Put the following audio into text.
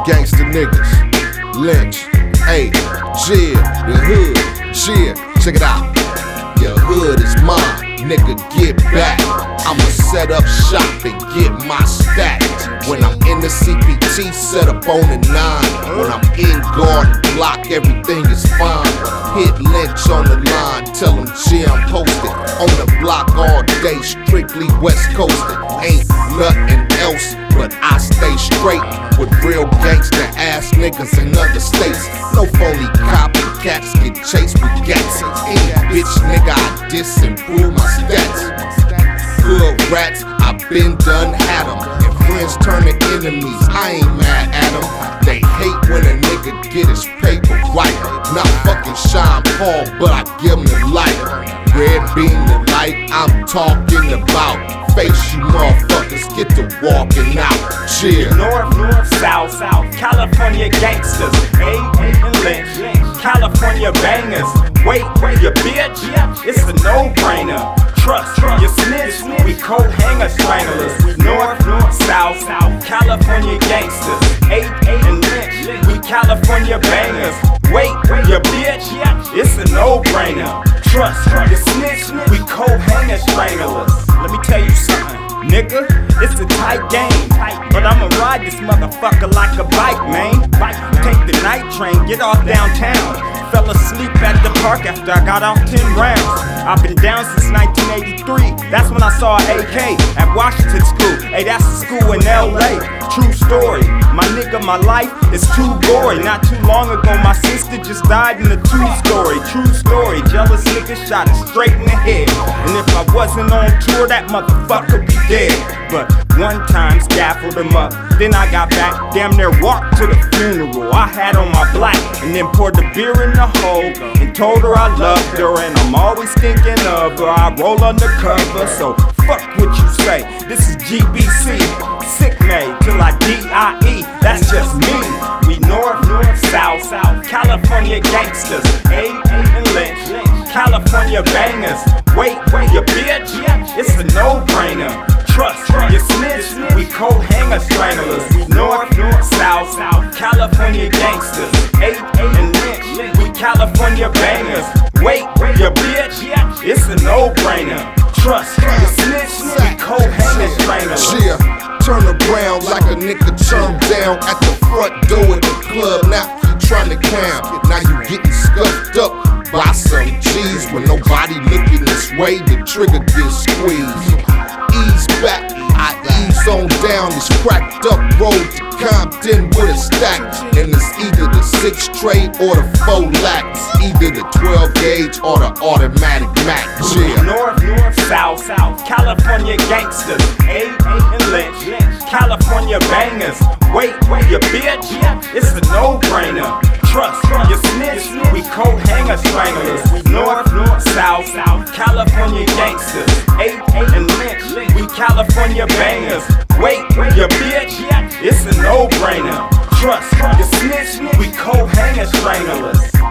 gangster niggas. Lynch, hey, Jib, the hood, Jib, check it out. Your hood is mine, nigga, get back. I'ma set up shop and get my stack. When I'm in the CPT, set up on the 9. When I'm in Garden Block, everything is fine. Hit Lynch on the line, tell him G, I'm posted. On the block all day, strictly West Coastin'. Ain't nothing else, but I stay straight with real gangsta ass niggas in other states. No phony copycats get chased with gats. Any bitch nigga I diss and prove my stats. Good rats, I been done had them. And friends turn to enemies, I ain't mad at them. They hate when a nigga get his paper right. Not fucking Sean Paul, but I give him the light. Red beam the light, I'm talking about. Face you motherfuckers, get to walking out. Cheer. North, South, California gangsters. A and Lynch, California bangers. Wait, you bitch, it's a no-brainer. Trust, you snitch, we coat hanger stranglers. North, South, California gangsters. A and Lynch, we California bangers. Wait, you bitch, it's a no-brainer. Trust, you snitch, we coat hanger stranglers. Let me tell you something, nigga, it's a tight game. But I'ma ride this motherfucker like a bike, man. Take the night train, get off downtown. Fell asleep at the park after I got off 10 rounds. I've been down since 1983, that's when I saw an AK at Washington School. Hey, that's a school in LA, true story. My nigga, my life is too gory. Not too long ago, my sister just died in a 2-story. True story, jealous nigga shot her straight in the head. And if I wasn't on tour, that motherfucker be dead. But one time scaffolded him up, then I got back, damn near walked to the funeral. I had on my black, and then poured the beer in the hole, and told her I loved her, and I'm always thinking of her. I roll undercover, so fuck what you say. This is GBC, sick made till I DIE, that's just me. We North, South, California gangsters. A and Lynch, California bangers. Wait, you bitch, it's a no-brainer. Trust, you snitch, we coat hanger stranglers. We North, South, California gangsters. A and Lynch, we California bangers. Wait, you bitch, it's a no-brainer. Trust, you snitch, we coat hanger stranglers. Yeah, turn around like a nigga turned down at the front door of the club. Now you tryna count, now you getting scuffed up by some G's. When nobody looking this way, the trigger gets squeezed. Ease back, I ease on down this cracked up road to Compton with a stack. And it's either the 6 tray or the 4 lax. Either the 12 gauge or the automatic Mac. Yeah. North, South, California gangsters. A and Lynch, California bangers. Wait, you bitch, it's a no-brainer. Trust, you snitch, we coat hanger stranglers. We North, South, California gangsters. A and Lynch, we California bangers. Wait, you bitch, it's a no-brainer. Trust, you snitch, we coat hanger stranglers.